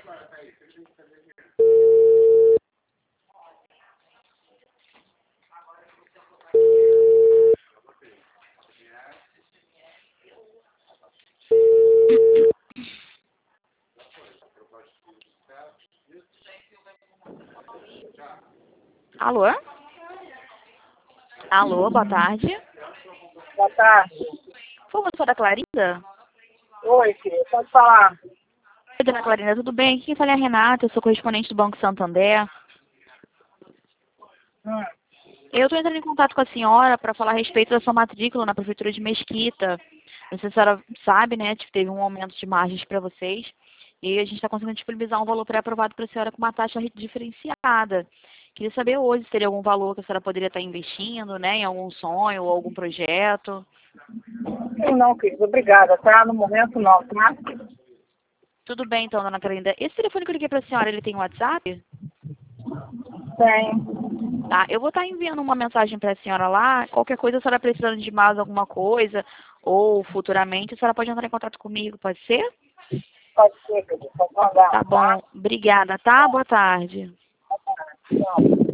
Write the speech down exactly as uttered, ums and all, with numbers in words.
Alô? Alô, boa tarde. Boa tarde. Por favor, da Clarinda? Oi, filha, pode falar. Oi, dona Clarinda, tudo bem? Aqui quem fala é a Renata, eu sou correspondente do Banco Santander. Hum. Eu estou entrando em contato com a senhora para falar a respeito da sua matrícula na Prefeitura de Mesquita. Não sei se a senhora sabe, né, que teve um aumento de margens para vocês. E a gente está conseguindo disponibilizar um valor pré-aprovado para a senhora com uma taxa diferenciada. Queria saber hoje se teria algum valor que a senhora poderia estar investindo, né, em algum sonho ou algum projeto. Não, não, querida, obrigada, tá? No momento não, tá? Tudo bem, então, dona Clarinda. Esse telefone que eu liguei para a senhora, ele tem WhatsApp? Tem. Tá, eu vou estar enviando uma mensagem para a senhora lá. Qualquer coisa, a senhora precisando de mais alguma coisa, ou futuramente, a senhora pode entrar em contato comigo, pode ser? Pode ser, querida, pode mandar, Tá tá? bom, obrigada, tá? Boa tarde. Tchau.